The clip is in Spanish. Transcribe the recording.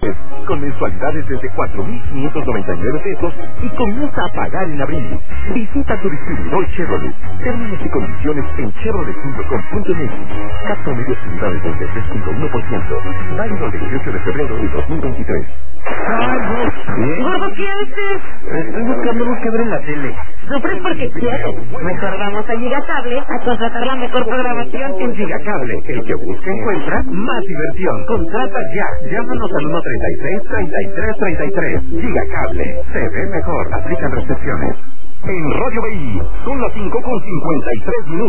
con mensualidades desde 4,599 pesos y comienza a pagar en abril. Visita tu distribuidor Chevrolet. Términos y condiciones en chevrolet.com.mx. CAT promedio sin unidades desde 3,1%. Válido el 18 de febrero de 2023. Gordo, ¿qué haces? Estoy buscando algo que ver en la tele. Sufres porque quieres. Mejor vamos a Gigacable a contratar la mejor programación. En Gigacable, el que busca encuentra más diversión. Contrata ya. Llámanos al 136-3333. Gigacable. Se ve mejor. Aplican restricciones. En Radio BI son las 5:53 minutos.